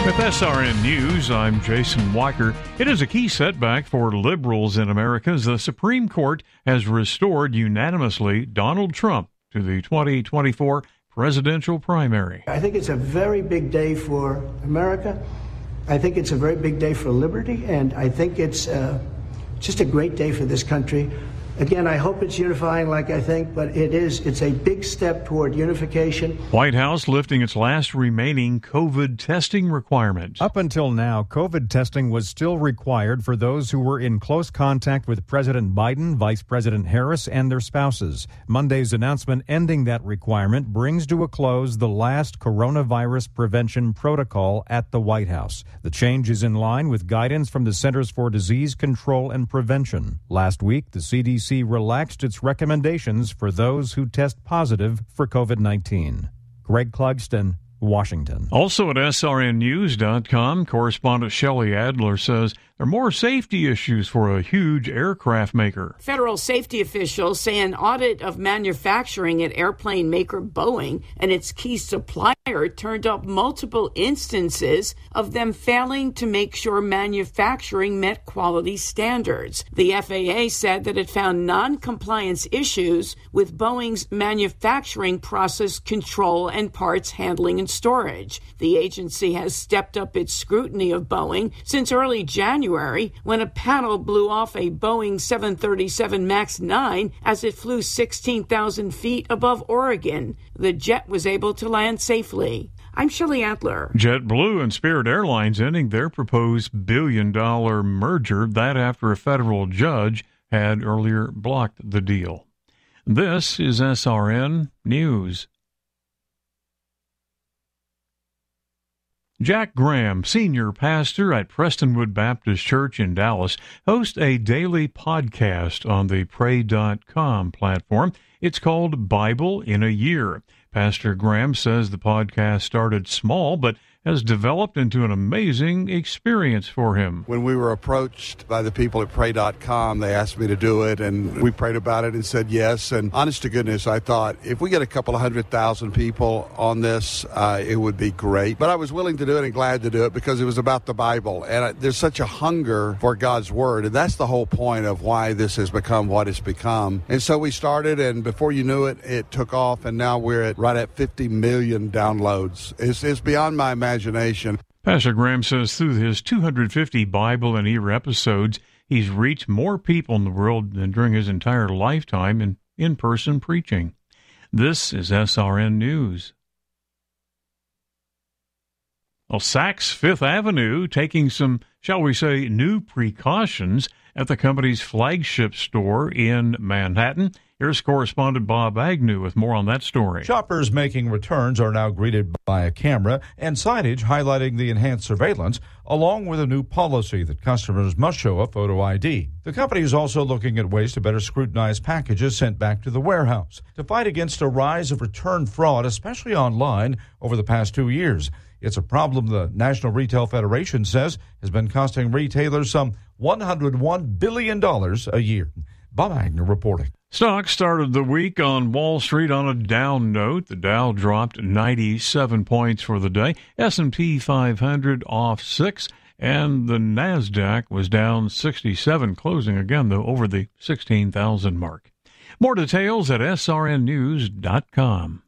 With SRN News, I'm Jason Weicker. It is a key setback for liberals in America as the Supreme Court has restored unanimously Donald Trump to the 2024 presidential primary. I think it's a very big day for America. I think it's a very big day for liberty, and I think it's just a great day for this country. Again, I hope it's unifying like I think, but it is. It's a big step toward unification. White House lifting its last remaining COVID testing requirement. Up until now, COVID testing was still required for those who were in close contact with President Biden, Vice President Harris, and their spouses. Monday's announcement ending that requirement brings to a close the last coronavirus prevention protocol at the White House. The change is in line with guidance from the Centers for Disease Control and Prevention. Last week, the CDC relaxed its recommendations for those who test positive for COVID-19. Greg Clugston, Washington. Also at SRNnews.com, correspondent Shelley Adler says there are more safety issues for a huge aircraft maker. Federal safety officials say an audit of manufacturing at airplane maker Boeing and its key supplier turned up multiple instances of them failing to make sure manufacturing met quality standards. The FAA said that it found non-compliance issues with Boeing's manufacturing process control and parts handling and storage. The agency has stepped up its scrutiny of Boeing since early January when a panel blew off a Boeing 737 MAX 9 as it flew 16,000 feet above Oregon. The jet was able to land safely. I'm Shelley Adler. JetBlue and Spirit Airlines ending their proposed billion-dollar merger, that after a federal judge had earlier blocked the deal. This is SRN News. Jack Graham, senior pastor at Prestonwood Baptist Church in Dallas, hosts a daily podcast on the Pray.com platform. It's called Bible in a Year. Pastor Graham says the podcast started small, but has developed into an amazing experience for him. When we were approached by the people at Pray.com, they asked me to do it, and we prayed about it and said yes. And honest to goodness, I thought if we get a couple of 100,000 people on this, it would be great. But I was willing to do it and glad to do it because it was about the Bible. And there's such a hunger for God's Word, and that's the whole point of why this has become what it's become. And so we started, and before you knew it, it took off, and now we're right at 50 million downloads. It's beyond my imagination. Pastor Graham says through his 250 Bible in a Year episodes, he's reached more people in the world than during his entire lifetime in-person preaching. This is SRN News. Well, Saks Fifth Avenue taking some, shall we say, new precautions at the company's flagship store in Manhattan. Here's correspondent Bob Agnew with more on that story. Shoppers making returns are now greeted by a camera and signage highlighting the enhanced surveillance, along with a new policy that customers must show a photo ID. The company is also looking at ways to better scrutinize packages sent back to the warehouse to fight against a rise of return fraud, especially online, over the past 2 years. It's a problem the National Retail Federation says has been costing retailers some $101 billion a year. Bob Agnew reporting. Stocks started the week on Wall Street on a down note. The Dow dropped 97 points for the day. S&P 500 off 6, and the NASDAQ was down 67, closing again, though, over the 16,000 mark. More details at srnnews.com.